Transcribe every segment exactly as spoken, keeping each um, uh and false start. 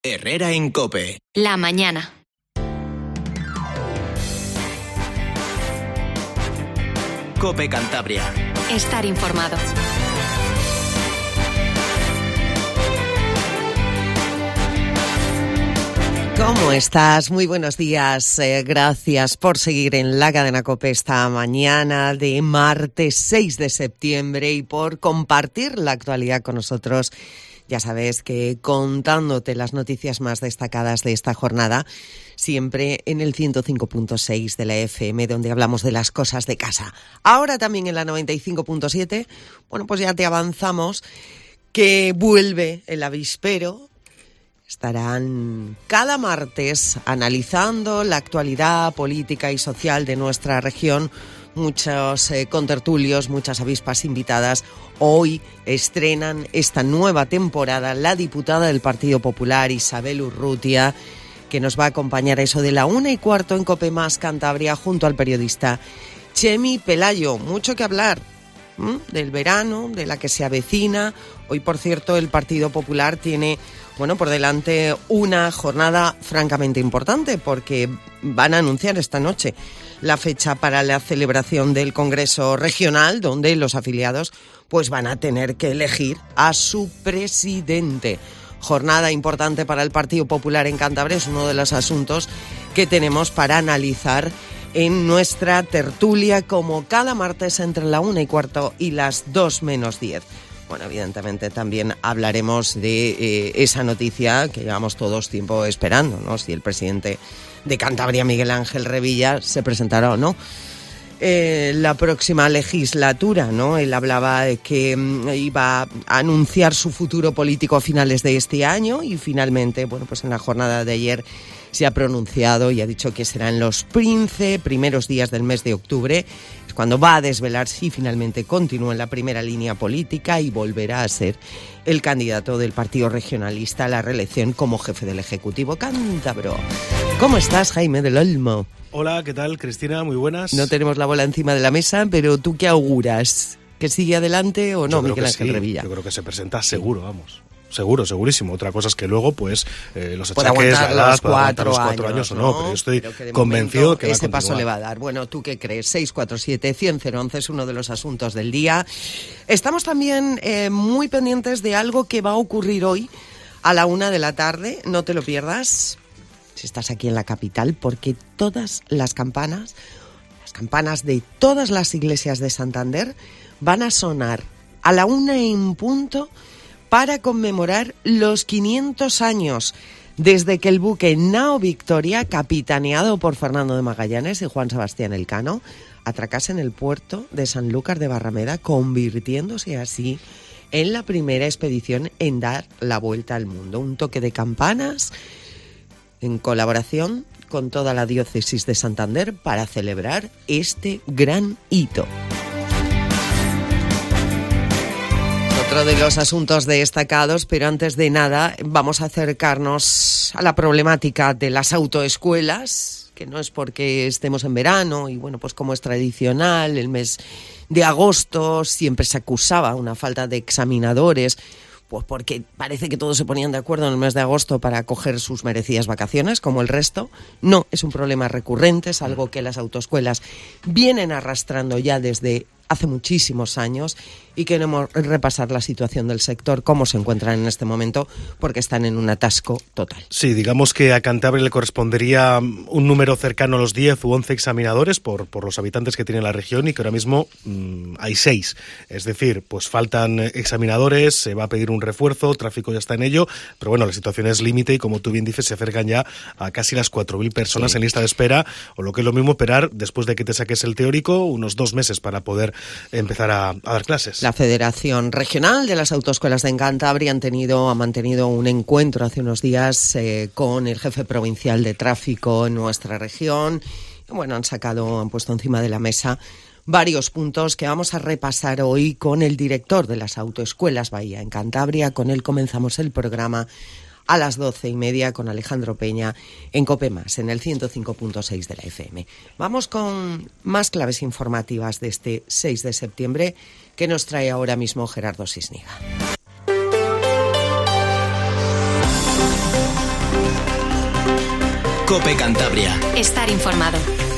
Herrera en COPE. La mañana. COPE Cantabria. Estar informado. ¿Cómo estás? Muy buenos días. Eh, gracias por seguir en la cadena COPE esta mañana de martes seis de septiembre y por compartir la actualidad con nosotros. Ya sabes que contándote las noticias más destacadas de esta jornada, siempre en el ciento cinco punto seis de la F M, donde hablamos de las cosas de casa. Ahora también en la noventa y cinco punto siete, bueno, pues ya te avanzamos que vuelve el avispero. Estarán cada martes analizando la actualidad política y social de nuestra región. Muchos eh, contertulios, muchas avispas invitadas. Hoy estrenan esta nueva temporada la diputada del Partido Popular, Isabel Urrutia, que nos va a acompañar a eso de la una y cuarto en COPE Más Cantabria, junto al periodista Chemi Pelayo. Mucho que hablar ¿m? del verano, de la que se avecina. Hoy, por cierto, el Partido Popular tiene, bueno, por delante una jornada francamente importante, porque van a anunciar esta noche la fecha para la celebración del Congreso Regional, donde los afiliados pues van a tener que elegir a su presidente. Jornada importante para el Partido Popular en Cantabria, es uno de los asuntos que tenemos para analizar en nuestra tertulia, como cada martes entre la una y cuarto y las dos menos diez. Bueno, evidentemente también hablaremos de eh, esa noticia que llevamos todos tiempo esperando, ¿no? Si el presidente de Cantabria, Miguel Ángel Revilla, se presentará o no eh, la próxima legislatura, ¿no? Él hablaba de que mm, iba a anunciar su futuro político a finales de este año y finalmente, bueno, pues en la jornada de ayer se ha pronunciado y ha dicho que serán los quince primeros días del mes de octubre, es cuando va a desvelar si finalmente continúa en la primera línea política y volverá a ser el candidato del Partido Regionalista a la reelección como jefe del Ejecutivo cántabro. ¿Cómo estás, Jaime del Olmo? Hola, ¿qué tal, Cristina? Muy buenas. No tenemos la bola encima de la mesa, pero ¿tú qué auguras? ¿Que sigue adelante o no, Miguel Ángel sí. Revilla? Yo creo que se presenta seguro, vamos. Seguro, segurísimo. Otra cosa es que luego, pues, eh, los puede achaques, aguantar la edad, los puede aguantar cuatro, los cuatro años, años o no, pero yo estoy pero convencido que va a ese paso continuar. le va a dar. Bueno, ¿tú qué crees? seis cuatro siete, cien, cero once es uno de los asuntos del día. Estamos también eh, muy pendientes de algo que va a ocurrir hoy a la una de la tarde. No te lo pierdas si estás aquí en la capital, porque todas las campanas, las campanas de todas las iglesias de Santander van a sonar a la una en punto para conmemorar los quinientos años desde que el buque Nao Victoria, capitaneado por Fernando de Magallanes y Juan Sebastián Elcano, atracase en el puerto de Sanlúcar de Barrameda, convirtiéndose así en la primera expedición en dar la vuelta al mundo. Un toque de campanas en colaboración con toda la diócesis de Santander para celebrar este gran hito. Otro de los asuntos destacados, pero antes de nada vamos a acercarnos a la problemática de las autoescuelas, que no es porque estemos en verano y bueno, pues como es tradicional, el mes de agosto siempre se acusaba una falta de examinadores, pues porque parece que todos se ponían de acuerdo en el mes de agosto para coger sus merecidas vacaciones, como el resto. No, es un problema recurrente, es algo que las autoescuelas vienen arrastrando ya desde hace muchísimos años y queremos repasar la situación del sector, cómo se encuentran en este momento, porque están en un atasco total. Sí, digamos que a Cantabria le correspondería un número cercano a los diez u once examinadores por, por los habitantes que tiene la región y que ahora mismo mmm, hay seis. Es decir, pues faltan examinadores, se va a pedir un refuerzo, tráfico ya está en ello, pero bueno, la situación es límite y como tú bien dices, se acercan ya a casi las cuatro mil personas sí. en lista de espera, o lo que es lo mismo, esperar después de que te saques el teórico unos dos meses para poder empezar a, a dar clases. La Federación Regional de las Autoescuelas de Cantabria han tenido, ha mantenido un encuentro hace unos días eh, con el jefe provincial de tráfico en nuestra región. Bueno, han sacado, han puesto encima de la mesa varios puntos que vamos a repasar hoy con el director de las Autoescuelas Bahía en Cantabria. Con él comenzamos el programa a las doce y media con Alejandro Peña en COPE Más, en el ciento cinco punto seis de la F M. Vamos con más claves informativas de este seis de septiembre que nos trae ahora mismo Gerardo Sisniga. COPE Cantabria. Estar informado.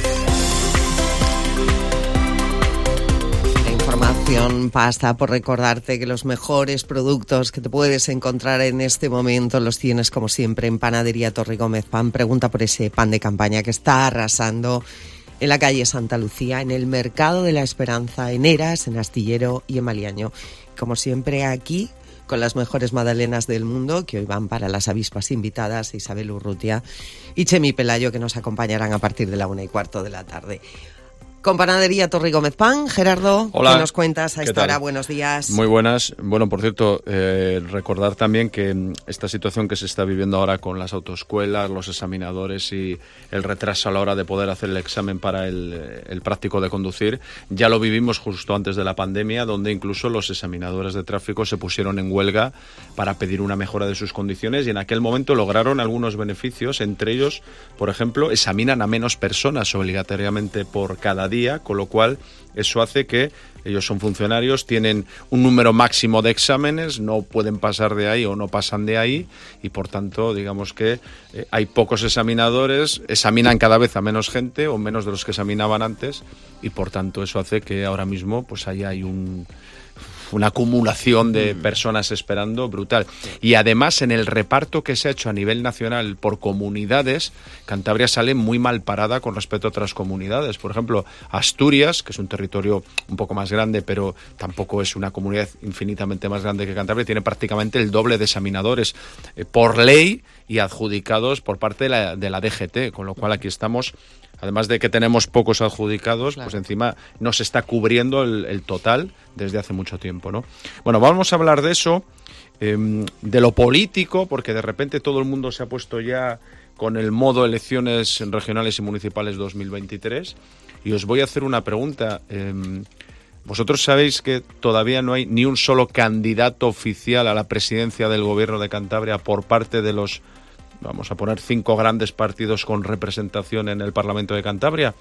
La información pasa por recordarte que los mejores productos que te puedes encontrar en este momento los tienes, como siempre, en Panadería Torre Gómez Pan. Pregunta por ese pan de campaña que está arrasando en la calle Santa Lucía, en el Mercado de la Esperanza, en Eras, en Astillero y en Maliaño. Como siempre, aquí, con las mejores magdalenas del mundo, que hoy van para las avispas invitadas, Isabel Urrutia y Chemi Pelayo, que nos acompañarán a partir de la una y cuarto de la tarde. Con Panadería Torre Gómez Pan, Gerardo, Hola, ¿qué nos cuentas a esta tal? hora? Buenos días. Muy buenas. Bueno, por cierto, eh, recordar también que esta situación que se está viviendo ahora con las autoescuelas, los examinadores y el retraso a la hora de poder hacer el examen para el, el práctico de conducir, ya lo vivimos justo antes de la pandemia, donde incluso los examinadores de tráfico se pusieron en huelga para pedir una mejora de sus condiciones y en aquel momento lograron algunos beneficios, entre ellos, por ejemplo, examinan a menos personas obligatoriamente por cada día, con lo cual eso hace que ellos son funcionarios, tienen un número máximo de exámenes, no pueden pasar de ahí o no pasan de ahí y por tanto digamos que eh, hay pocos examinadores, examinan cada vez a menos gente o menos de los que examinaban antes y por tanto eso hace que ahora mismo pues ahí hay un una acumulación de personas esperando brutal. Y además en el reparto que se ha hecho a nivel nacional por comunidades, Cantabria sale muy mal parada con respecto a otras comunidades. Por ejemplo, Asturias, que es un territorio un poco más grande, pero tampoco es una comunidad infinitamente más grande que Cantabria, tiene prácticamente el doble de examinadores eh, por ley y adjudicados por parte de la, de la D G T, con lo cual aquí estamos. Además de que tenemos pocos adjudicados, claro, pues encima no se está cubriendo el, el total desde hace mucho tiempo, ¿no? Bueno, vamos a hablar de eso, eh, de lo político, porque de repente todo el mundo se ha puesto ya con el modo elecciones regionales y municipales dos mil veintitrés. Y os voy a hacer una pregunta. Eh, vosotros sabéis que todavía no hay ni un solo candidato oficial a la presidencia del Gobierno de Cantabria por parte de los, vamos a poner, cinco grandes partidos con representación en el Parlamento de Cantabria.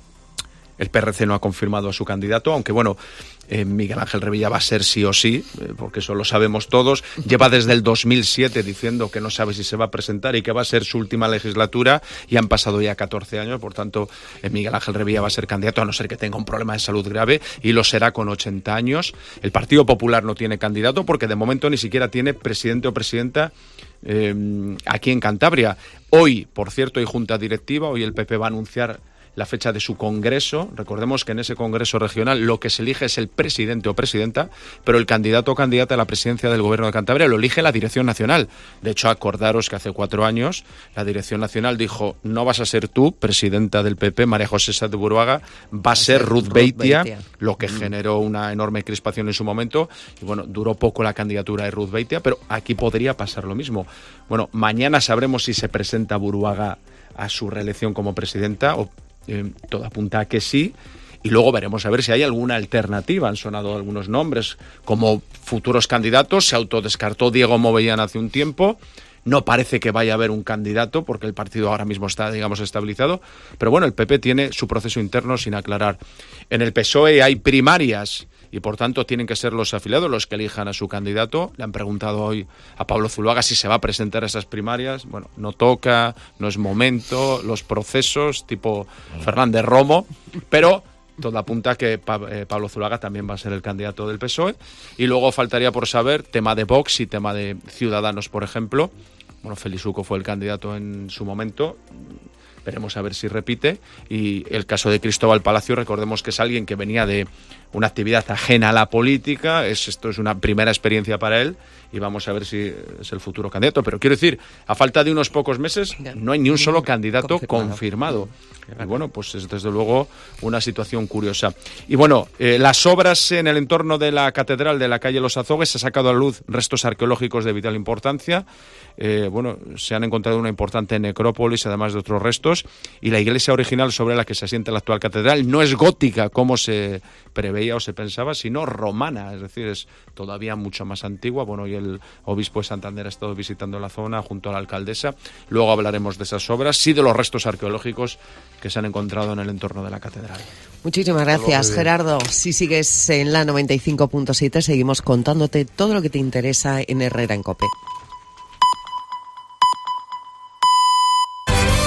El P R C no ha confirmado a su candidato, aunque bueno, eh, Miguel Ángel Revilla va a ser sí o sí, eh, porque eso lo sabemos todos. Lleva desde el dos mil siete diciendo que no sabe si se va a presentar y que va a ser su última legislatura y han pasado ya catorce años, por tanto eh, Miguel Ángel Revilla va a ser candidato a no ser que tenga un problema de salud grave y lo será con ochenta años. El Partido Popular no tiene candidato porque de momento ni siquiera tiene presidente o presidenta eh, aquí en Cantabria. Hoy, por cierto, hay junta directiva, hoy el P P va a anunciar la fecha de su congreso. Recordemos que en ese congreso regional lo que se elige es el presidente o presidenta, pero el candidato o candidata a la presidencia del Gobierno de Cantabria lo elige la Dirección Nacional. De hecho, acordaros que hace cuatro años la Dirección Nacional dijo: no vas a ser tú, presidenta del P P, María José Sáenz de Buruaga, va a ser Ruth Beitia, lo que generó una enorme crispación en su momento. Y bueno, duró poco la candidatura de Ruth Beitia, pero aquí podría pasar lo mismo. Bueno, mañana sabremos si se presenta Buruaga a su reelección como presidenta o Eh, todo apunta a que sí, y luego veremos a ver si hay alguna alternativa. Han sonado algunos nombres como futuros candidatos. Se autodescartó Diego Movellán hace un tiempo. No parece que vaya a haber un candidato porque el partido ahora mismo está, digamos, estabilizado. Pero bueno, el P P tiene su proceso interno sin aclarar. En el P S O E hay primarias y por tanto tienen que ser los afiliados los que elijan a su candidato. Le han preguntado hoy a Pablo Zuluaga si se va a presentar a esas primarias. Bueno, no toca, no es momento, los procesos tipo Fernández Romo, pero todo apunta a que Pablo Zuluaga también va a ser el candidato del P S O E. Y luego faltaría por saber tema de Vox y tema de Ciudadanos, por ejemplo. Bueno, Félix Uco fue el candidato en su momento. Veremos a ver si repite. Y el caso de Cristóbal Palacio, recordemos que es alguien que venía de una actividad ajena a la política. Es, esto es una primera experiencia para él y vamos a ver si es el futuro candidato. Pero quiero decir, a falta de unos pocos meses no hay ni un solo candidato confirmado. confirmado. Y bueno, pues es desde luego una situación curiosa. Y bueno, eh, las obras en el entorno de la catedral de la calle Los Azogues, se ha sacado a luz restos arqueológicos de vital importancia. Eh, bueno, se han encontrado una importante necrópolis, además de otros restos, y la iglesia original sobre la que se asienta la actual catedral no es gótica como se preveía o se pensaba, sino romana, es decir, es todavía mucho más antigua. Bueno, y el obispo de Santander ha estado visitando la zona junto a la alcaldesa. Luego hablaremos de esas obras y de los restos arqueológicos que se han encontrado en el entorno de la catedral. Muchísimas gracias, Gerardo. Si sigues en la noventa y cinco punto siete, seguimos contándote todo lo que te interesa en Herrera en COPE.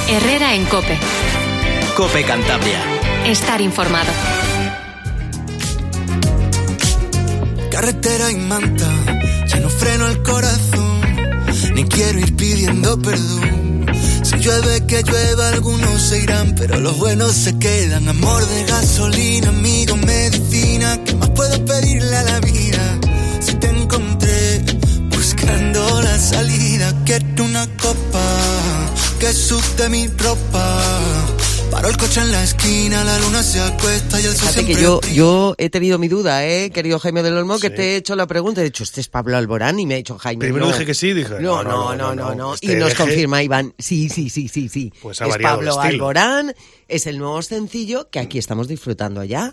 Herrera en COPE. COPE Cantabria. Estar informado. Carretera y manta, ya no freno el corazón, ni quiero ir pidiendo perdón. Si llueve que llueva, algunos se irán, pero los buenos se quedan. Amor de gasolina, amigo, medicina, ¿qué más puedo pedirle a la vida? Si te encontré buscando la salida, quiero una copa que sude mi ropa. Paro el coche en la esquina, la luna se acuesta y el sol Fíjate siempre que yo, brilla. yo he tenido mi duda, ¿eh, querido Jaime del Olmo, que Sí. te he hecho la pregunta. He dicho, este es Pablo Alborán, y me ha dicho Jaime. Primero no. dije que sí, dije, No, no, no, no, no. este Y nos eje- confirma Iván, sí, sí, sí, sí, sí. Pues ha es variado Pablo de estilo. Alborán, es el nuevo sencillo que aquí estamos disfrutando ya.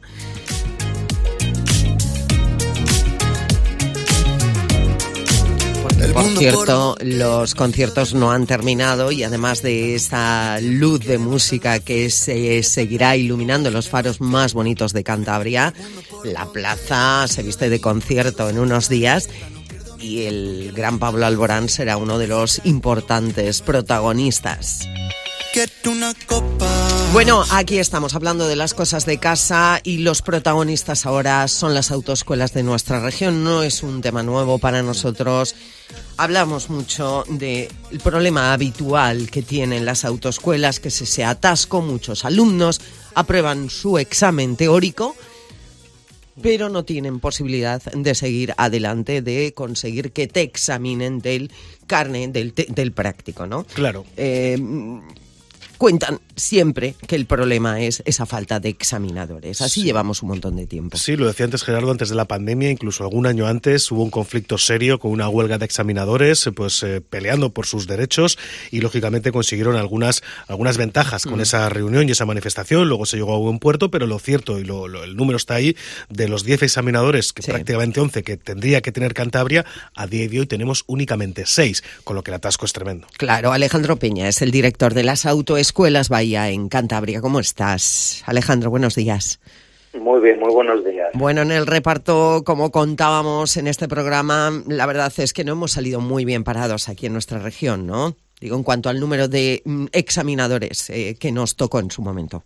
El Por mundo cierto, los conciertos no han terminado y además de esa luz de música que se seguirá iluminando los faros más bonitos de Cantabria, la plaza se viste de concierto en unos días y el gran Pablo Alborán será uno de los importantes protagonistas. Quiero una copa. Bueno, aquí estamos hablando de las cosas de casa y los protagonistas ahora son las autoescuelas de nuestra región. No es un tema nuevo para nosotros. Hablamos mucho del problema habitual que tienen las autoescuelas, que es ese atasco. Muchos alumnos aprueban su examen teórico, pero no tienen posibilidad de seguir adelante, de conseguir que te examinen del carnet, del, te- del práctico, ¿no? Claro. Eh, cuentan siempre que el problema es esa falta de examinadores. Así Sí. llevamos un montón de tiempo. Sí, lo decía antes Gerardo, antes de la pandemia, incluso algún año antes hubo un conflicto serio con una huelga de examinadores, eh, pues eh, peleando por sus derechos y lógicamente consiguieron algunas algunas ventajas con Mm. esa reunión y esa manifestación. Luego se llegó a buen puerto, pero lo cierto y lo, lo- el número está ahí, de los diez examinadores, que Sí. prácticamente once que tendría que tener Cantabria, a día de hoy tenemos únicamente seis, con lo que el atasco es tremendo. Claro, Alejandro Peña es el director de las autoescuelas Bahía en Cantabria. ¿Cómo estás? Alejandro, buenos días. Muy bien, muy buenos días. Bueno, en el reparto, como contábamos en este programa, la verdad es que no hemos salido muy bien parados aquí en nuestra región, ¿no? Digo, en cuanto al número de mm, examinadores eh, que nos tocó en su momento.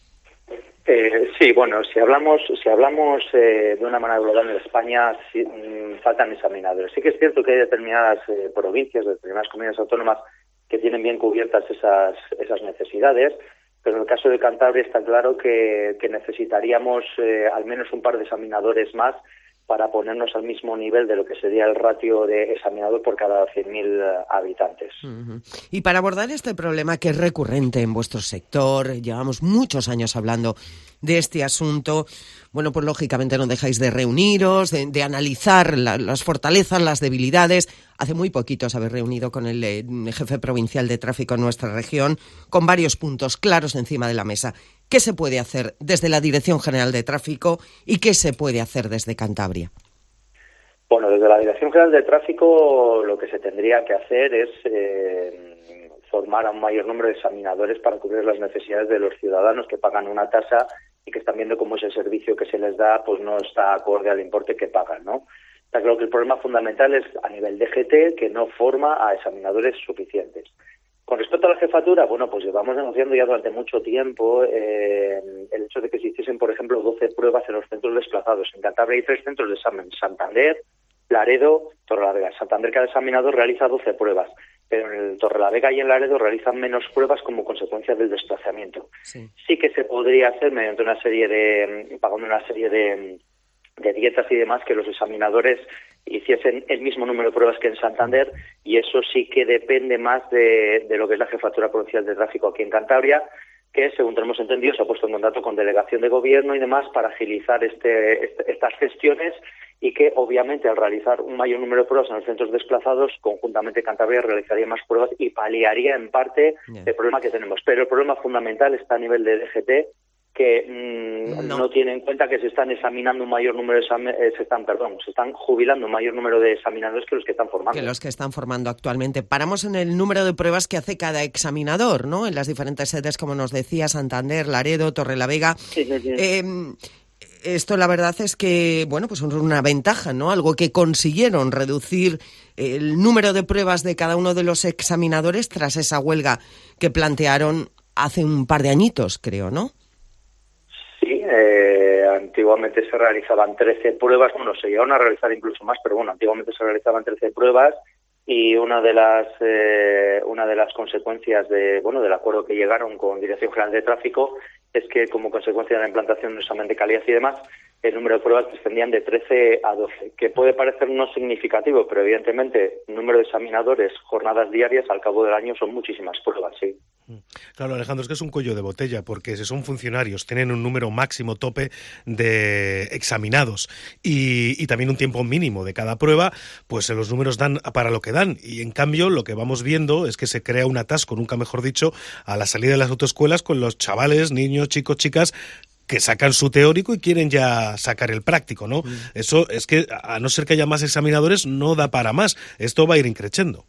Eh, sí, bueno, si hablamos si hablamos eh, de una manera global en España, sí, mm, faltan examinadores. Sí que es cierto que hay determinadas eh, provincias, determinadas comunidades autónomas que tienen bien cubiertas esas esas necesidades, pero en el caso de Cantabria está claro que, que necesitaríamos eh, al menos un par de examinadores más para ponernos al mismo nivel de lo que sería el ratio de examinador por cada cien mil habitantes. Ujú. Y para abordar este problema que es recurrente en vuestro sector, llevamos muchos años hablando de este asunto, bueno, pues lógicamente no dejáis de reuniros, de, de analizar la- las fortalezas, las debilidades. Hace muy poquito os habéis reunido con el eh, jefe provincial de tráfico en nuestra región, con varios puntos claros encima de la mesa. ¿Qué se puede hacer desde la Dirección General de Tráfico y qué se puede hacer desde Cantabria? Bueno, desde la Dirección General de Tráfico lo que se tendría que hacer es eh, formar a un mayor número de examinadores para cubrir las necesidades de los ciudadanos que pagan una tasa y que están viendo cómo ese servicio que se les da pues no está acorde al importe que pagan, ¿no? Está claro que el problema fundamental es a nivel de G T, que no forma a examinadores suficientes. Con respecto a la jefatura, bueno, pues llevamos negociando ya durante mucho tiempo eh, el hecho de que se hiciesen, por ejemplo, doce pruebas en los centros desplazados. En Cantabria hay tres centros de examen: Santander, Laredo, Torrelavega. Santander, cada examinador realiza doce pruebas, pero en el Torrelavega y en Laredo realizan menos pruebas como consecuencia del desplazamiento. Sí. Sí que se podría hacer mediante una serie de, pagando una serie de, de dietas y demás, que los examinadores hiciesen el mismo número de pruebas que en Santander, y eso sí que depende más de, de lo que es la Jefatura Provincial de Tráfico aquí en Cantabria, que según tenemos entendido se ha puesto en contacto con delegación de gobierno y demás para agilizar este, este, estas gestiones, y que obviamente al realizar un mayor número de pruebas en los centros desplazados, conjuntamente Cantabria realizaría más pruebas y paliaría en parte Yeah. el problema que tenemos. Pero el problema fundamental está a nivel de D G T, que mmm, No. no. tiene en cuenta que se están examinando un mayor número de examen, eh, se están, perdón, se están jubilando un mayor número de examinadores que los que están formando. Que los que están formando actualmente. Paramos en el número de pruebas que hace cada examinador, ¿no? En las diferentes sedes, como nos decía, Santander, Laredo, Torrelavega. Sí, sí, sí. Eh, esto la verdad es que, bueno, pues es una ventaja, ¿no? Algo que consiguieron reducir el número de pruebas de cada uno de los examinadores tras esa huelga que plantearon hace un par de añitos, creo, ¿no? Sí, eh, antiguamente se realizaban trece pruebas, bueno, se llegaron a realizar incluso más, pero bueno, antiguamente se realizaban trece pruebas y una de las eh, una de las consecuencias de bueno del acuerdo que llegaron con Dirección General de Tráfico es que como consecuencia de la implantación de un examen de calidad y demás, el número de pruebas descendían de trece a doce, que puede parecer no significativo, pero evidentemente el número de examinadores, jornadas diarias, al cabo del año son muchísimas pruebas, sí. Claro, Alejandro, es que es un cuello de botella, porque si son funcionarios, tienen un número máximo tope de examinados y, y también un tiempo mínimo de cada prueba, pues los números dan para lo que dan. Y en cambio, lo que vamos viendo es que se crea un atasco, nunca mejor dicho, a la salida de las autoescuelas con los chavales, niños, chicos, chicas, que sacan su teórico y quieren ya sacar el práctico, ¿no? Mm. Eso es que, a no ser que haya más examinadores, no da para más. Esto va a ir increciendo.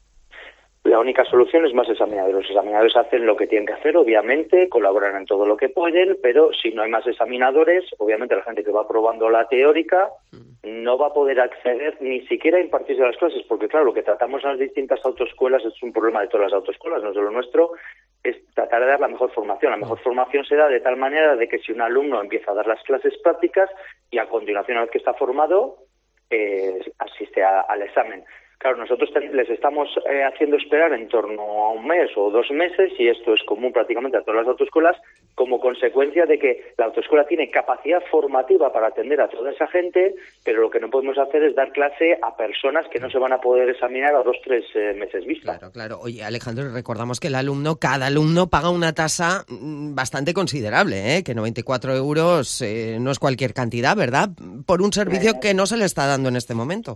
La única solución es más examinadores. Los examinadores hacen lo que tienen que hacer, obviamente, colaboran en todo lo que pueden, pero si no hay más examinadores, obviamente la gente que va aprobando la teórica no va a poder acceder ni siquiera a impartirse las clases, porque claro, lo que tratamos en las distintas autoescuelas es un problema de todas las autoescuelas, no solo nuestro, es tratar de dar la mejor formación. La mejor formación se da de tal manera de que si un alumno empieza a dar las clases prácticas y a continuación, una vez que está formado, eh, asiste a, al examen. Claro, nosotros les estamos eh, haciendo esperar en torno a un mes o dos meses, y esto es común prácticamente a todas las autoescuelas, como consecuencia de que la autoescuela tiene capacidad formativa para atender a toda esa gente, pero lo que no podemos hacer es dar clase a personas que no se van a poder examinar a dos, tres eh, meses vista. Claro, claro. Oye, Alejandro, recordamos que el alumno, cada alumno paga una tasa bastante considerable, ¿eh? Que noventa y cuatro euros eh, no es cualquier cantidad, ¿verdad? Por un servicio que no se le está dando en este momento.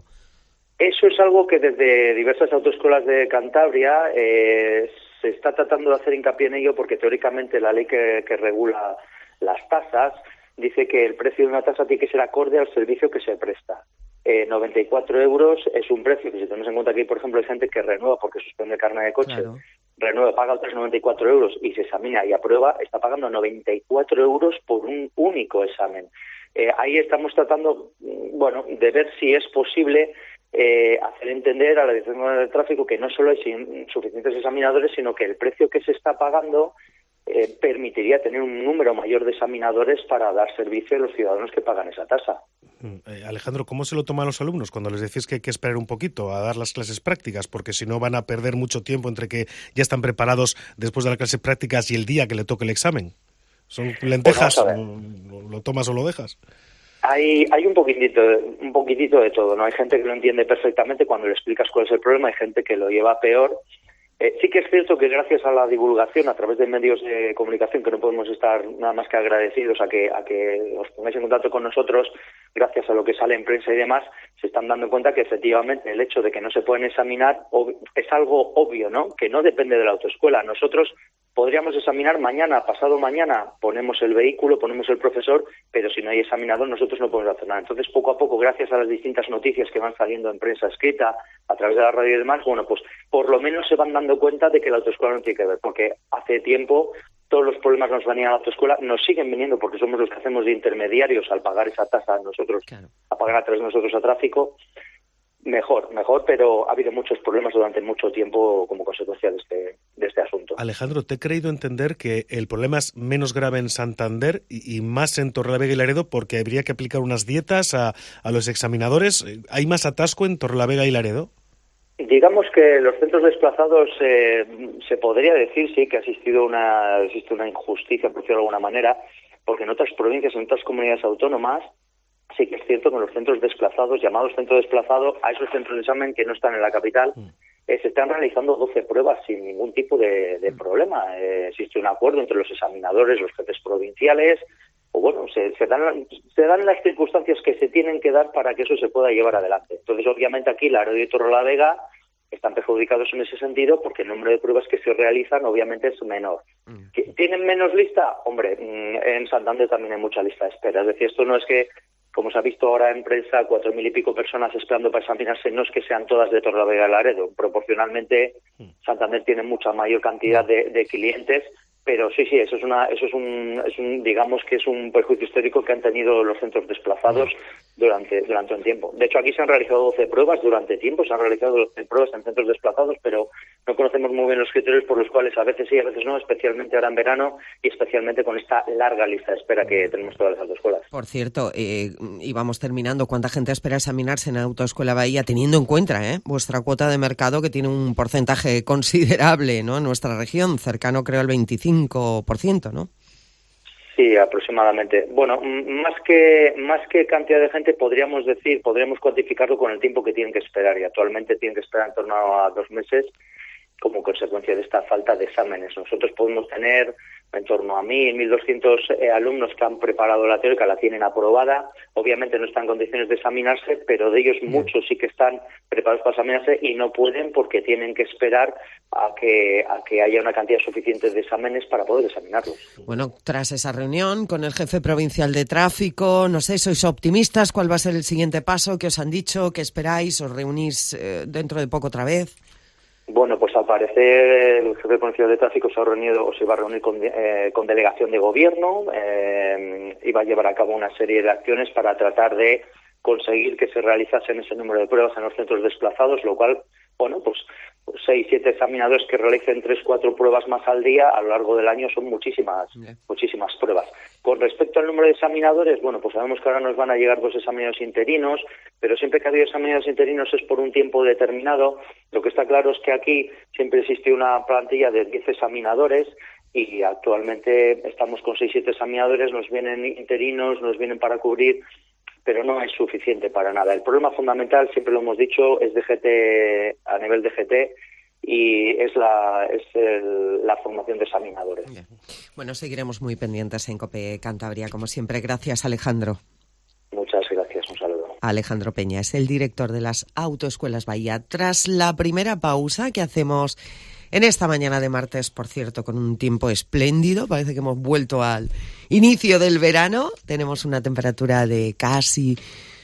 Eso es algo que desde diversas autoescuelas de Cantabria eh, se está tratando de hacer hincapié en ello, porque teóricamente la ley que, que regula las tasas dice que el precio de una tasa tiene que ser acorde al servicio que se presta. Eh, noventa y cuatro euros es un precio que, si tenemos en cuenta que, por ejemplo, hay gente que renueva porque suspende el carnet de coche, claro, renueva, paga otros noventa y cuatro euros y se examina y aprueba, está pagando noventa y cuatro euros por un único examen. Eh, ahí estamos tratando, bueno, de ver si es posible Eh, hacer entender a la Dirección General de Tráfico que no solo hay suficientes examinadores, sino que el precio que se está pagando eh, permitiría tener un número mayor de examinadores para dar servicio a los ciudadanos que pagan esa tasa. Eh, Alejandro, ¿cómo se lo toman los alumnos cuando les decís que hay que esperar un poquito a dar las clases prácticas? Porque si no van a perder mucho tiempo entre que ya están preparados después de las clases prácticas y el día que le toque el examen. ¿Son lentejas? Pues ¿Lo, lo tomas o lo dejas? Hay, hay un poquitito, un poquitito de todo, ¿no? Hay gente que lo entiende perfectamente cuando le explicas cuál es el problema, hay gente que lo lleva peor. Eh, sí que es cierto que gracias a la divulgación a través de medios de comunicación, que no podemos estar nada más que agradecidos a que a que os pongáis en contacto con nosotros, gracias a lo que sale en prensa y demás, se están dando cuenta que efectivamente el hecho de que no se pueden examinar es algo obvio, ¿no? Que no depende de la autoescuela. Nosotros podríamos examinar mañana, pasado mañana, ponemos el vehículo, ponemos el profesor, pero si no hay examinador nosotros no podemos hacer nada. Entonces, poco a poco, gracias a las distintas noticias que van saliendo en prensa escrita, a través de la radio y demás, bueno, pues por lo menos se van dando cuenta de que la autoescuela no tiene que ver, porque hace tiempo todos los problemas nos venían a la autoescuela, nos siguen viniendo porque somos los que hacemos de intermediarios al pagar esa tasa a nosotros, claro, a pagar a través de nosotros a tráfico. Mejor, mejor, pero ha habido muchos problemas durante mucho tiempo como consecuencia de este, de este asunto. Alejandro, te he creído entender que el problema es menos grave en Santander y, y más en Torrelavega y Laredo, porque habría que aplicar unas dietas a, a los examinadores. ¿Hay más atasco en Torrelavega y Laredo? Digamos que los centros desplazados eh, se podría decir, sí, que ha existido una, existe una injusticia, por decirlo de alguna manera, porque en otras provincias, en otras comunidades autónomas, sí que es cierto que en los centros desplazados, llamados centro desplazado, a esos centros de examen que no están en la capital, mm. eh, se están realizando doce pruebas sin ningún tipo de, de mm. problema. Eh, existe un acuerdo entre los examinadores, los jefes provinciales, o bueno, se, se, dan, se dan las circunstancias que se tienen que dar para que eso se pueda llevar adelante. Entonces, obviamente aquí Laredo y Torrelavega están perjudicados en ese sentido porque el número de pruebas que se realizan obviamente es menor. Mm. ¿Tienen menos lista? Hombre, en Santander también hay mucha lista de espera. Es decir, esto no es que, como se ha visto ahora en prensa, cuatro mil y pico personas esperando para examinarse, no es que sean todas de Torrelavega y Laredo. Proporcionalmente, Santander tiene mucha mayor cantidad de, de clientes, Pero sí, sí, eso es una, eso es un, es un, digamos que es un perjuicio histórico que han tenido los centros desplazados durante, durante un tiempo. De hecho, aquí se han realizado doce pruebas durante tiempo, se han realizado doce pruebas en centros desplazados, pero no conocemos muy bien los criterios por los cuales a veces sí, a veces no, especialmente ahora en verano y especialmente con esta larga lista de espera que tenemos todas las autoescuelas. Por cierto, eh, y vamos terminando, ¿cuánta gente espera examinarse en Autoescuela Bahía, teniendo en cuenta eh, vuestra cuota de mercado, que tiene un porcentaje considerable, ¿no?, en nuestra región, cercano creo al veinticinco por ciento, ¿no? Sí, aproximadamente. Bueno, más que más que cantidad de gente, podríamos decir, podríamos cuantificarlo con el tiempo que tienen que esperar, y actualmente tienen que esperar en torno a dos meses como consecuencia de esta falta de exámenes. Nosotros podemos tener en torno a mil, mil doscientos eh, alumnos que han preparado la teórica, la tienen aprobada. Obviamente no están en condiciones de examinarse, pero de ellos muchos sí que están preparados para examinarse y no pueden porque tienen que esperar a que a que haya una cantidad suficiente de exámenes para poder examinarlos. Bueno, tras esa reunión con el jefe provincial de tráfico, no sé, ¿sois optimistas? ¿Cuál va a ser el siguiente paso? ¿Qué os han dicho? ¿Qué esperáis? ¿Os reunís eh, dentro de poco otra vez? Bueno, pues al parecer el jefe provincial de tráfico se ha reunido o se va a reunir con, eh, con delegación de gobierno eh, y va a llevar a cabo una serie de acciones para tratar de conseguir que se realizasen ese número de pruebas en los centros desplazados, lo cual, bueno, pues seis, siete examinadores que realicen tres, cuatro pruebas más al día a lo largo del año son muchísimas, yeah. muchísimas pruebas. Con respecto al número de examinadores, bueno, pues sabemos que ahora nos van a llegar dos examinadores interinos, pero siempre que ha habido examinadores interinos es por un tiempo determinado. Lo que está claro es que aquí siempre existe una plantilla de diez examinadores y actualmente estamos con seis, siete examinadores, nos vienen interinos, nos vienen para cubrir, pero no es suficiente para nada. El problema fundamental, siempre lo hemos dicho, es D G T, a nivel de G T, y es la es el, la formación de examinadores. Bien. Bueno, seguiremos muy pendientes en COPE Cantabria, como siempre. Gracias, Alejandro. Muchas gracias, un saludo. Alejandro Peña es el director de las Autoescuelas Bahía. Tras la primera pausa que hacemos en esta mañana de martes, por cierto, con un tiempo espléndido, parece que hemos vuelto al inicio del verano, tenemos una temperatura de casi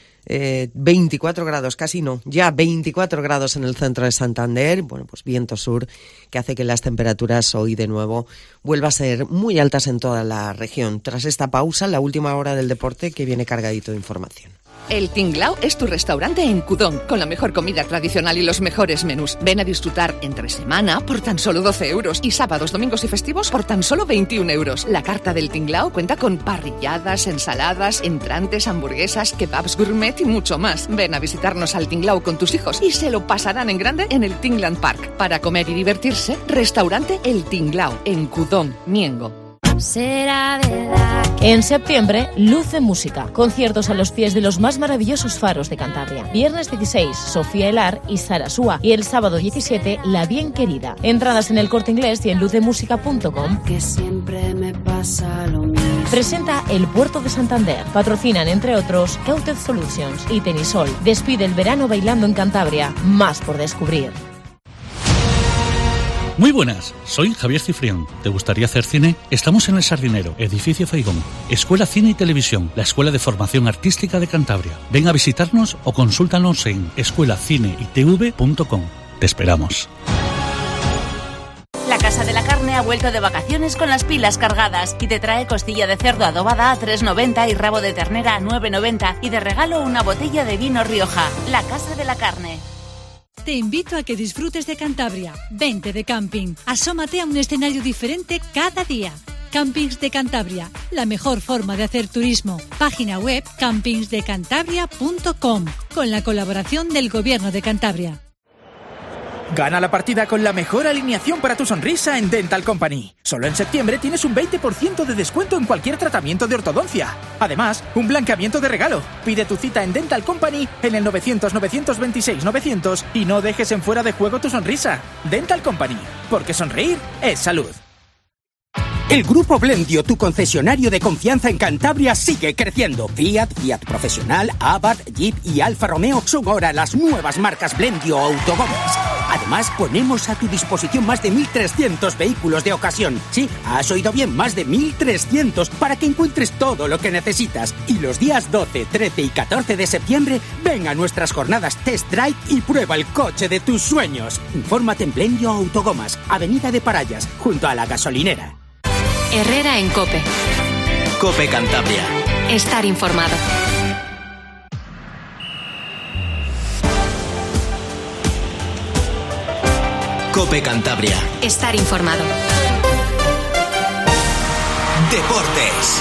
eh, veinticuatro grados, casi no, ya veinticuatro grados en el centro de Santander, bueno, pues viento sur, que hace que las temperaturas hoy de nuevo vuelvan a ser muy altas en toda la región. Tras esta pausa, la última hora del deporte, que viene cargadito de información. El Tinglao es tu restaurante en Cudón, con la mejor comida tradicional y los mejores menús. Ven a disfrutar entre semana por tan solo doce euros y sábados, domingos y festivos por tan solo veintiún euros. La carta del Tinglao cuenta con parrilladas, ensaladas, entrantes, hamburguesas, kebabs gourmet y mucho más. Ven a visitarnos al Tinglao con tus hijos y se lo pasarán en grande en el Tingland Park. Para comer y divertirse, restaurante El Tinglao, en Cudón, Miengo. Será verdad. En septiembre, Luce Música. Conciertos a los pies de los más maravillosos faros de Cantabria. Viernes dieciséis, Sofía Elar y Sara Súa. Y el sábado diecisiete, La Bien Querida. Entradas en el Corte Inglés y en lucemusica punto com. Que siempre me pasa lo mismo. Presenta el Puerto de Santander. Patrocinan, entre otros, Cauted Solutions y Tenisol. Despide el verano bailando en Cantabria. Más por descubrir. Muy buenas, soy Javier Cifrión. ¿Te gustaría hacer cine? Estamos en El Sardinero, edificio Feigón. Escuela Cine y Televisión, la escuela de formación artística de Cantabria. Ven a visitarnos o consúltanos en escuela cine y t v punto com. Te esperamos. La Casa de la Carne ha vuelto de vacaciones con las pilas cargadas y te trae costilla de cerdo adobada a tres noventa y rabo de ternera a nueve noventa y de regalo una botella de vino Rioja. La Casa de la Carne. Te invito a que disfrutes de Cantabria. Vente de camping. Asómate a un escenario diferente cada día. Campings de Cantabria, la mejor forma de hacer turismo. Página web campings de cantabria punto com, con la colaboración del Gobierno de Cantabria. Gana la partida con la mejor alineación para tu sonrisa en Dental Company. Solo en septiembre tienes un veinte por ciento de descuento en cualquier tratamiento de ortodoncia. Además, un blanqueamiento de regalo. Pide tu cita en Dental Company en el novecientos, novecientos veintiséis, novecientos y no dejes en fuera de juego tu sonrisa. Dental Company, porque sonreír es salud. El Grupo Blendio, tu concesionario de confianza en Cantabria, sigue creciendo. Fiat, Fiat Profesional, Abarth, Jeep y Alfa Romeo son ahora las nuevas marcas Blendio Autogomas. Además, ponemos a tu disposición más de mil trescientos vehículos de ocasión. Sí, has oído bien, más de mil trescientos para que encuentres todo lo que necesitas. Y los días doce, trece y catorce de septiembre, ven a nuestras jornadas Test Drive y prueba el coche de tus sueños. Infórmate en Blendio Autogomas, Avenida de Parayas, junto a la gasolinera. Herrera en COPE. COPE Cantabria. Estar informado. COPE Cantabria. Estar informado. Deportes.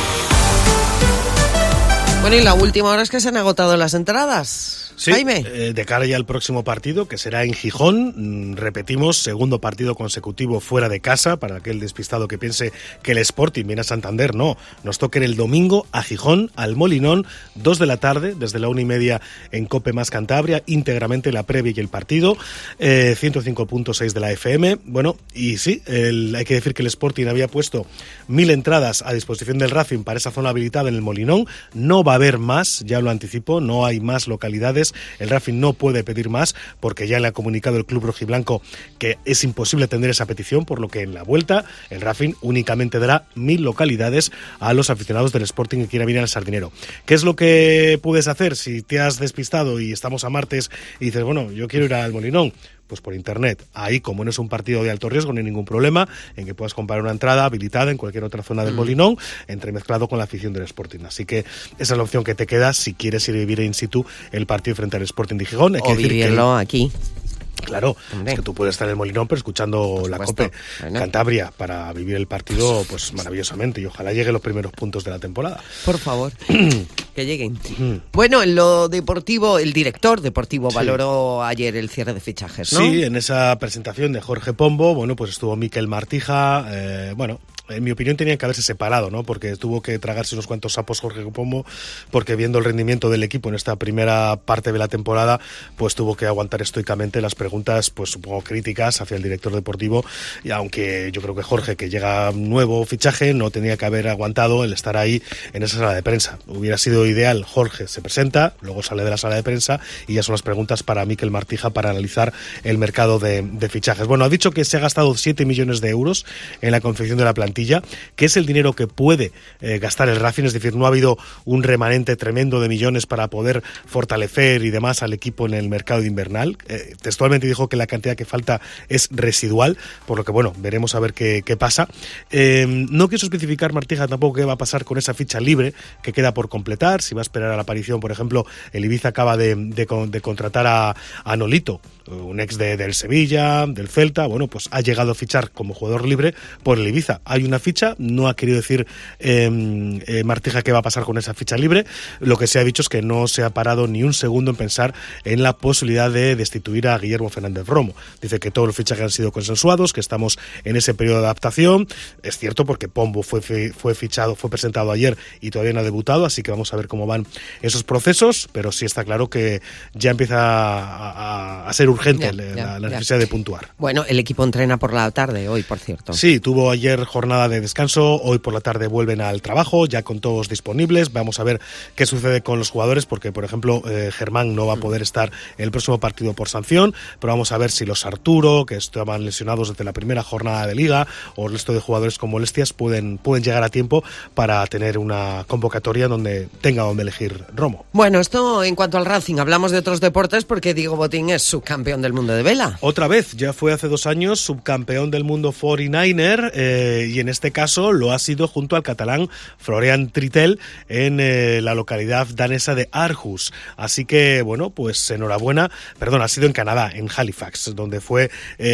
Bueno, y la última hora es que se han agotado las entradas. Sí, Jaime. Eh, de cara ya al próximo partido, que será en Gijón. Repetimos, segundo partido consecutivo fuera de casa, para aquel despistado que piense que el Sporting viene a Santander. No, nos toca el domingo a Gijón, al Molinón, dos de la tarde, desde la una y media en COPE más Cantabria, íntegramente la previa y el partido, eh, ciento cinco punto seis de la F M. Bueno, y sí, el, hay que decir que el Sporting había puesto mil entradas a disposición del Racing para esa zona habilitada en el Molinón. No va a haber más, ya lo anticipo, no hay más localidades. El Racing no puede pedir más porque ya le ha comunicado el club rojiblanco que es imposible atender esa petición, por lo que en la vuelta el Racing únicamente dará mil localidades a los aficionados del Sporting que quieran venir al Sardinero. ¿Qué es lo que puedes hacer si te has despistado y estamos a martes y dices, bueno, yo quiero ir al Molinón? Pues por internet. Ahí, como no es un partido de alto riesgo, no hay ningún problema en que puedas comprar una entrada habilitada en cualquier otra zona del Molinón, entremezclado con la afición del Sporting. Así que esa es la opción que te queda si quieres ir a vivir in situ el partido frente al Sporting de Gijón. Hay o que decir vivirlo que aquí. Claro, Hombre. es que tú puedes estar en el Molinón, pero escuchando la COPE bueno. Cantabria para vivir el partido pues maravillosamente, y ojalá lleguen los primeros puntos de la temporada. Por favor, que lleguen. Bueno, en lo deportivo, el director deportivo sí. valoró ayer el cierre de fichajes, ¿no? Sí, en esa presentación de Jorge Pombo, bueno, pues estuvo Mikel Martija, eh, bueno... En mi opinión tenían que haberse separado, ¿no? Porque tuvo que tragarse unos cuantos sapos Jorge Pombo, porque viendo el rendimiento del equipo en esta primera parte de la temporada, pues tuvo que aguantar estoicamente las preguntas, pues supongo críticas hacia el director deportivo, y aunque yo creo que Jorge, que llega nuevo fichaje, no tenía que haber aguantado el estar ahí en esa sala de prensa. Hubiera sido ideal, Jorge se presenta, luego sale de la sala de prensa y ya son las preguntas para Mikel Martija para analizar el mercado de, de fichajes. Bueno, ha dicho que se ha gastado siete millones de euros en la confección de la plantilla, que es el dinero que puede eh, gastar el Racing, es decir, no ha habido un remanente tremendo de millones para poder fortalecer y demás al equipo en el mercado de invernal. Eh, textualmente dijo que la cantidad que falta es residual, por lo que bueno, veremos a ver qué, qué pasa. Eh, no quiso especificar Martija tampoco qué va a pasar con esa ficha libre que queda por completar, si va a esperar a la aparición, por ejemplo, el Ibiza acaba de, de, de contratar a, a Nolito, un ex de, del Sevilla, del Celta, bueno, pues ha llegado a fichar como jugador libre por el Ibiza. Hay una ficha, no ha querido decir eh, eh, Martija qué va a pasar con esa ficha libre. Lo que se ha dicho es que no se ha parado ni un segundo en pensar en la posibilidad de destituir a Guillermo Fernández Romo. Dice que todos los fichajes han sido consensuados, que estamos en ese periodo de adaptación. Es cierto porque Pombo fue, fue fichado, fue presentado ayer y todavía no ha debutado, así que vamos a ver cómo van esos procesos, pero sí está claro que ya empieza a, a, a ser urgente ya, la, ya, la necesidad ya. de puntuar. Bueno, el equipo entrena por la tarde hoy, por cierto. Sí, tuvo ayer jornada de descanso, hoy por la tarde vuelven al trabajo, ya con todos disponibles. Vamos a ver qué sucede con los jugadores, porque por ejemplo eh, Germán no va a poder estar en el próximo partido por sanción, pero vamos a ver si los Arturo, que estaban lesionados desde la primera jornada de liga, o el resto de jugadores con molestias pueden, pueden llegar a tiempo para tener una convocatoria donde tenga donde elegir Romo. Bueno, esto en cuanto al Racing, hablamos de otros deportes porque Diego Botín es subcampeón del mundo de vela. Otra vez, ya fue hace dos años subcampeón del mundo cuarenta y nueve er eh, y en este caso lo ha sido junto al catalán Florian Trittel en eh, la localidad danesa de Aarhus. Así que, bueno, pues enhorabuena. Perdón, ha sido en Canadá, en Halifax, donde fue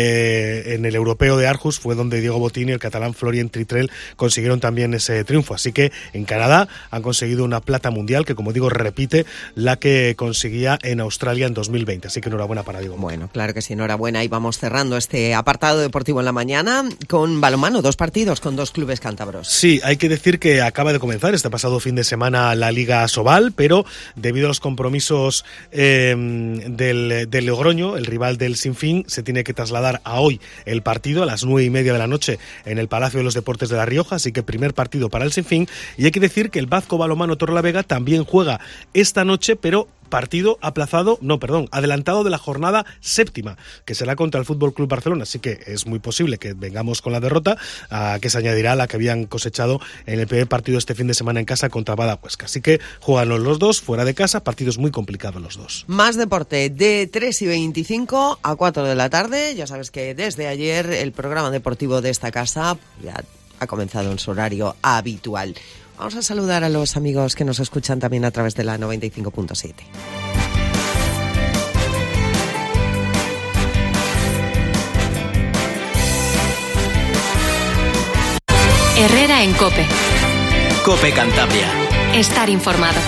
eh, en el europeo de Aarhus, fue donde Diego Botín y el catalán Florian Trittel consiguieron también ese triunfo. Así que en Canadá han conseguido una plata mundial que, como digo, repite la que conseguía en Australia en dos mil veinte. Así que enhorabuena para Diego Botín. Bueno, claro que sí, enhorabuena. Y vamos cerrando este apartado deportivo en la mañana con balonmano, dos partidos con dos clubes cántabros. Sí, hay que decir que acaba de comenzar este pasado fin de semana la Liga Sobal, pero debido a los compromisos eh, del, del Logroño, el rival del Sinfín, se tiene que trasladar a hoy el partido a las nueve y media de la noche en el Palacio de los Deportes de La Rioja, así que primer partido para el Sinfín. Y hay que decir que el Bazco Balonmano Torrelavega también juega esta noche, pero partido aplazado, no, perdón, adelantado de la jornada séptima, que será contra el Fútbol Club Barcelona, así que es muy posible que vengamos con la derrota, a que se añadirá la que habían cosechado en el primer partido este fin de semana en casa contra Badajoz. Así que juegan los dos fuera de casa, partidos muy complicados los dos. Más deporte, de tres y veinticinco a cuatro de la tarde, ya sabes que desde ayer el programa deportivo de esta casa ya ha comenzado en su horario habitual. Vamos a saludar a los amigos que nos escuchan también a través de la noventa y cinco punto siete. Herrera en COPE. COPE Cantabria. Estar informado.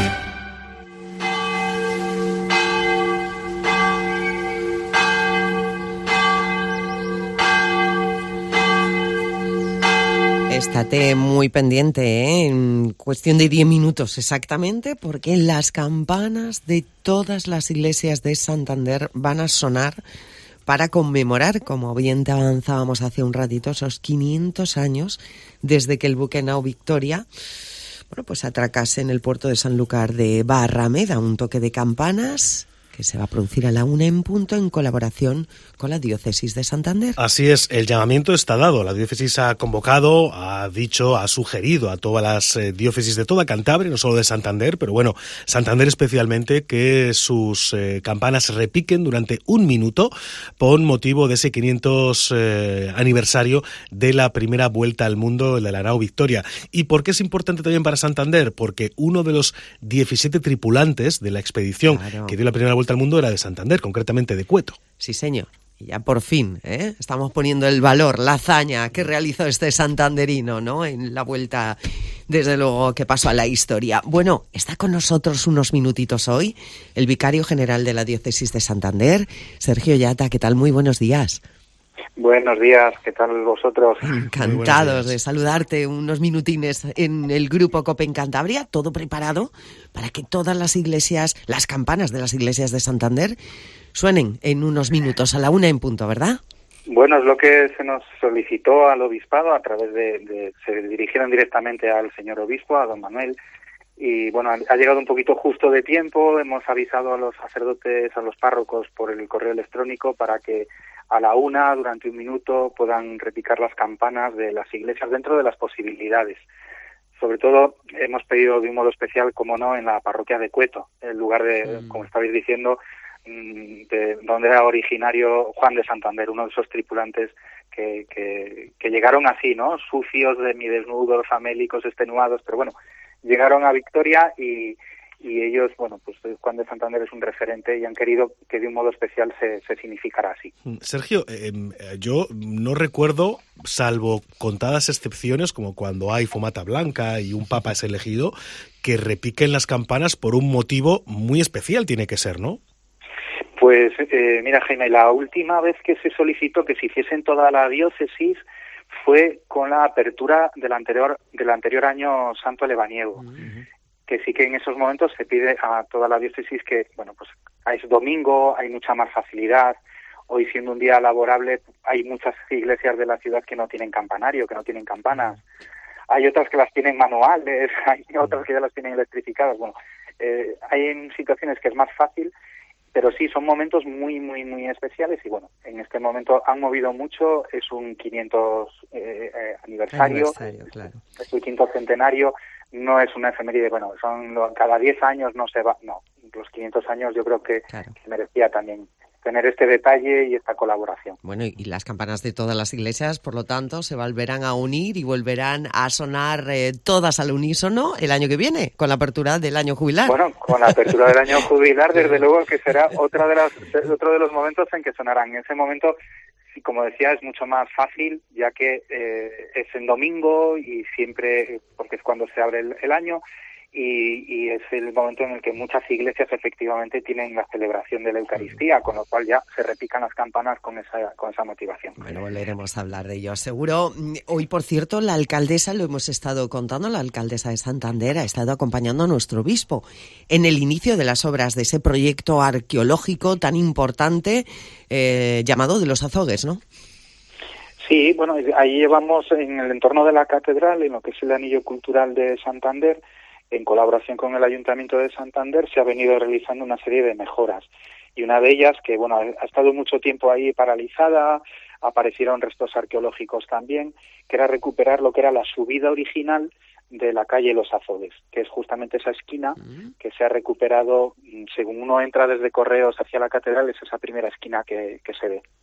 Estate muy pendiente, ¿eh? En cuestión de diez minutos exactamente, porque las campanas de todas las iglesias de Santander van a sonar para conmemorar, como bien te avanzábamos hace un ratito, esos quinientos años desde que el buque Nao Victoria, bueno, pues atracase en el puerto de Sanlúcar de Barrameda. Un toque de campanas que se va a producir a la una en punto en colaboración con la Diócesis de Santander. Así es, el llamamiento está dado. La Diócesis ha convocado, ha dicho, ha sugerido a todas las eh, diócesis de toda Cantabria, no solo de Santander, pero bueno, Santander especialmente, que sus eh, campanas repiquen durante un minuto por motivo de ese quinientos eh, aniversario de la primera vuelta al mundo de la Nao Victoria. ¿Y por qué es importante también para Santander? Porque uno de los diecisiete tripulantes de la expedición claro. que dio la primera vuelta al mundo era de Santander, concretamente de Cueto. Sí, señor. Y ya por fin, ¿eh? Estamos poniendo el valor, la hazaña que realizó este santanderino, ¿no? En la vuelta, desde luego, que pasó a la historia. Bueno, está con nosotros unos minutitos hoy el vicario general de la Diócesis de Santander, Sergio Yata. ¿Qué tal? Muy buenos días. Buenos días, ¿qué tal vosotros? Encantados de saludarte, unos minutines en el grupo COPE en Cantabria, todo preparado para que todas las iglesias, las campanas de las iglesias de Santander suenen en unos minutos a la una en punto, ¿verdad? Bueno, es lo que se nos solicitó al obispado a través de, de se dirigieron directamente al señor obispo, a don Manuel, y bueno, ha llegado un poquito justo de tiempo. Hemos avisado a los sacerdotes, a los párrocos por el correo electrónico para que a la una, durante un minuto, puedan repicar las campanas de las iglesias dentro de las posibilidades. Sobre todo, hemos pedido de un modo especial, como no, en la parroquia de Cueto, en lugar de, mm. como estabais diciendo, de donde era originario Juan de Santander, uno de esos tripulantes que, que, que llegaron así, ¿no? Sucios, semidesnudos, famélicos, extenuados, pero bueno, llegaron a Victoria y... y ellos, bueno, pues Juan de Santander es un referente y han querido que de un modo especial se, se significara así. Sergio, eh, yo no recuerdo, salvo contadas excepciones, como cuando hay fumata blanca y un papa es elegido, que repiquen las campanas por un motivo muy especial, tiene que ser, ¿no? Pues eh, mira, Jaime, la última vez que se solicitó que se hiciese en toda la diócesis fue con la apertura del anterior, del anterior año santo lebaniego. Uh-huh. Que sí que en esos momentos se pide a toda la diócesis que, bueno, pues es domingo, hay mucha más facilidad. Hoy, siendo un día laborable, hay muchas iglesias de la ciudad que no tienen campanario, que no tienen campanas. Hay otras que las tienen manuales, hay otras que ya las tienen electrificadas. Bueno, eh, hay situaciones que es más fácil, pero sí, son momentos muy, muy, muy especiales y, bueno, en este momento han movido mucho. Es un quinientos eh, eh, aniversario, aniversario claro. Es el quinto centenario. No es una efeméride, bueno, son cada diez años no se va, no, los quinientos años yo creo que, claro. que merecía también tener este detalle y esta colaboración. Bueno, y las campanas de todas las iglesias, por lo tanto, se volverán a unir y volverán a sonar eh, todas al unísono el año que viene, con la apertura del año jubilar. Bueno, con la apertura del año jubilar, desde luego que será otra de las, otro de los momentos en que sonarán. En ese momento, como decía, es mucho más fácil, ya que eh, es en domingo y siempre, porque es cuando se abre el, el año, y, y es el momento en el que muchas iglesias efectivamente tienen la celebración de la Eucaristía, con lo cual ya se repican las campanas con esa, con esa motivación. Bueno, volveremos a hablar de ello, seguro. Hoy, por cierto, la alcaldesa, lo hemos estado contando, la alcaldesa de Santander ha estado acompañando a nuestro obispo en el inicio de las obras de ese proyecto arqueológico tan importante eh, llamado de los Azogues, ¿no? Sí, bueno, ahí llevamos en el entorno de la catedral, en lo que es el anillo cultural de Santander, en colaboración con el Ayuntamiento de Santander, se ha venido realizando una serie de mejoras. Y una de ellas, que bueno, ha estado mucho tiempo ahí paralizada, aparecieron restos arqueológicos también, que era recuperar lo que era la subida original de la calle Los Azogues, que es justamente esa esquina que se ha recuperado, según uno entra desde Correos hacia la catedral, es esa primera esquina que, que se ve.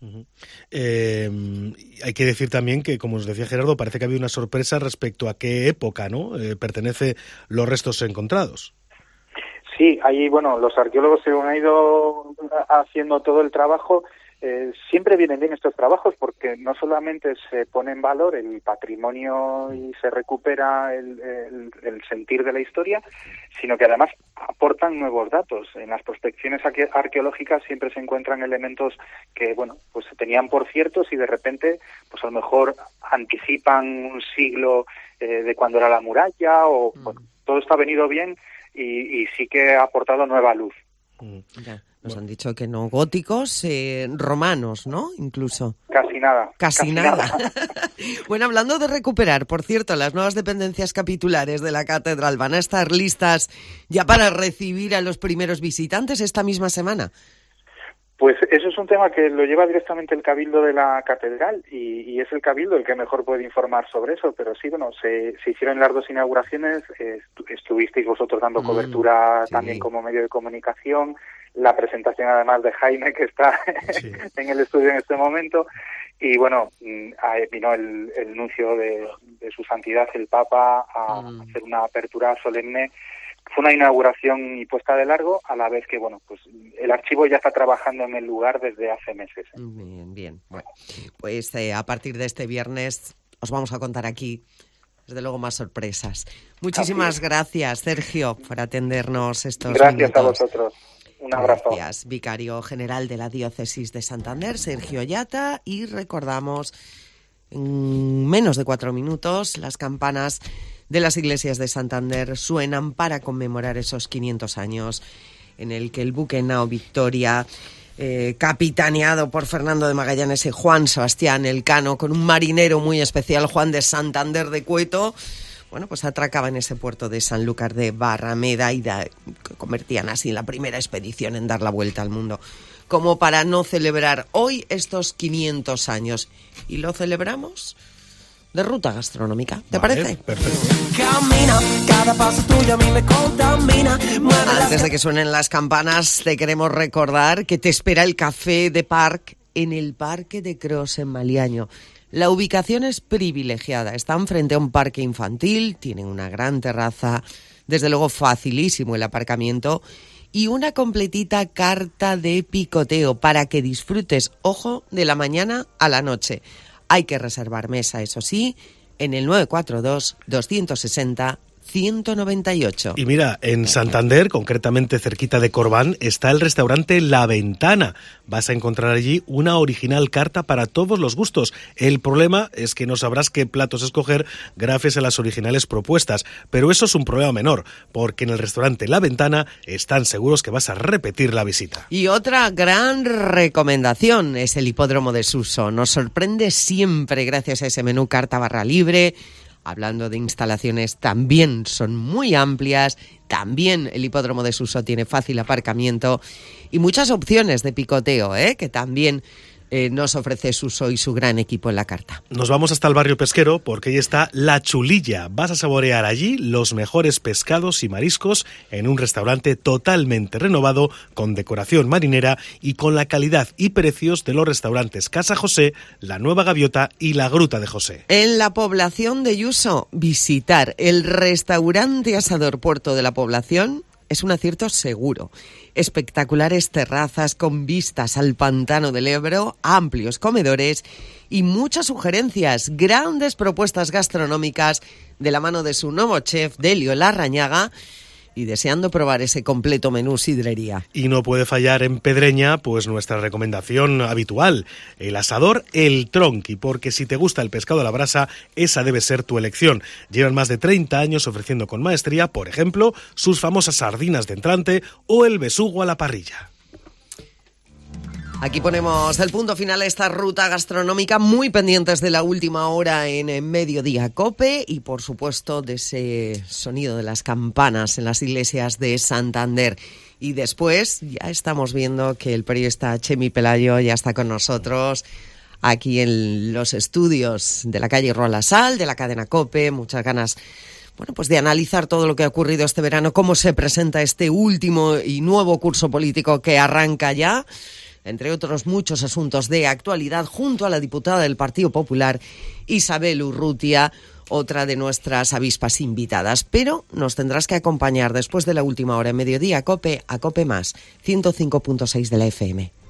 Uh-huh. Eh, hay que decir también que, como os decía Gerardo, parece que ha habido una sorpresa respecto a qué época, ¿no? Eh, pertenece los restos encontrados. Sí, ahí, bueno, los arqueólogos se han ido haciendo todo el trabajo. Eh, siempre vienen bien estos trabajos porque no solamente se pone en valor el patrimonio y se recupera el, el, el sentir de la historia, sino que además aportan nuevos datos. En las prospecciones arqueológicas siempre se encuentran elementos que, bueno, pues se tenían por ciertos y de repente, pues a lo mejor anticipan un siglo eh, de cuando era la muralla o, mm. bueno, todo esto ha venido bien y, y sí que ha aportado nueva luz. Mm. Ya. Nos han dicho que no góticos, eh, romanos, ¿no? Incluso. Casi nada. Casi, casi nada. nada. Bueno, hablando de recuperar, por cierto, las nuevas dependencias capitulares de la catedral van a estar listas ya para recibir a los primeros visitantes esta misma semana. Pues eso es un tema que lo lleva directamente el Cabildo de la Catedral y, y es el Cabildo el que mejor puede informar sobre eso, pero sí, bueno, se, se hicieron las dos inauguraciones, eh, estuvisteis vosotros dando mm, cobertura sí. también como medio de comunicación, la presentación además de Jaime, que está sí. en el estudio en este momento, y bueno, vino el, el nuncio de, de su santidad, el Papa, a mm. hacer una apertura solemne. Fue una inauguración y puesta de largo, a la vez que, bueno, pues el archivo ya está trabajando en el lugar desde hace meses. Bien, bien. Bueno, pues eh, a partir de este viernes os vamos a contar aquí, desde luego, más sorpresas. Muchísimas gracias, Sergio, por atendernos estos gracias minutos. Gracias a vosotros. Un abrazo. Gracias, vicario general de la Diócesis de Santander, Sergio Yata, y recordamos en menos de cuatro minutos las campanas de las iglesias de Santander suenan para conmemorar esos quinientos años en el que el buque Nao Victoria, eh, capitaneado por Fernando de Magallanes y Juan Sebastián Elcano, con un marinero muy especial, Juan de Santander de Cueto, bueno, pues atracaba en ese puerto de Sanlúcar de Barrameda y da, convertían así en la primera expedición en dar la vuelta al mundo, como para no celebrar hoy estos quinientos años. ¿Y lo celebramos? De ruta gastronómica, ¿te vale, parece? Perfecto. Camina, cada paso tuyo a mí me contamina. Antes de que suenen las campanas, te queremos recordar que te espera el Café de Parc en el Parque de Cros en Maliaño. La ubicación es privilegiada, están frente a un parque infantil, tienen una gran terraza, desde luego facilísimo el aparcamiento y una completita carta de picoteo para que disfrutes, ojo, de la mañana a la noche. Hay que reservar mesa, eso sí, en el nueve cuatro dos, dos seis cero, uno nueve ocho. Y mira, en Santander, concretamente cerquita de Corbán, está el restaurante La Ventana. Vas a encontrar allí una original carta para todos los gustos. El problema es que no sabrás qué platos escoger gracias a las originales propuestas, pero eso es un problema menor, porque en el restaurante La Ventana están seguros que vas a repetir la visita. Y otra gran recomendación es el hipódromo de Suso. Nos sorprende siempre gracias a ese menú carta barra libre. Hablando de instalaciones, también son muy amplias, también el hipódromo de Suso tiene fácil aparcamiento y muchas opciones de picoteo, ¿eh? que también eh, nos ofrece Suso y su gran equipo en la carta. Nos vamos hasta el barrio pesquero porque ahí está La Chulilla. Vas a saborear allí los mejores pescados y mariscos en un restaurante totalmente renovado, con decoración marinera y con la calidad y precios de los restaurantes Casa José, La Nueva Gaviota y La Gruta de José. En la población de Yuso, visitar el restaurante Asador Puerto de la Población es un acierto seguro. Espectaculares terrazas con vistas al pantano del Ebro, amplios comedores y muchas sugerencias, grandes propuestas gastronómicas de la mano de su nuevo chef, Delio Larrañaga, y deseando probar ese completo menú sidrería. Y no puede fallar en Pedreña, pues nuestra recomendación habitual, el asador El Tronqui, porque si te gusta el pescado a la brasa, esa debe ser tu elección. Llevan más de treinta años ofreciendo con maestría, por ejemplo, sus famosas sardinas de entrante o el besugo a la parrilla. Aquí ponemos el punto final a esta ruta gastronómica, muy pendientes de la última hora en Mediodía Cope y, por supuesto, de ese sonido de las campanas en las iglesias de Santander. Y después ya estamos viendo que el periodista Chemi Pelayo ya está con nosotros aquí en los estudios de la calle Roa La Sal, de la cadena Cope. Muchas ganas, bueno, pues de analizar todo lo que ha ocurrido este verano, cómo se presenta este último y nuevo curso político que arranca ya. entre otros muchos asuntos de actualidad, junto a la diputada del Partido Popular, Isabel Urrutia, otra de nuestras avispas invitadas. Pero nos tendrás que acompañar después de la última hora en mediodía, COPE, a COPE más, ciento cinco punto seis de la F M.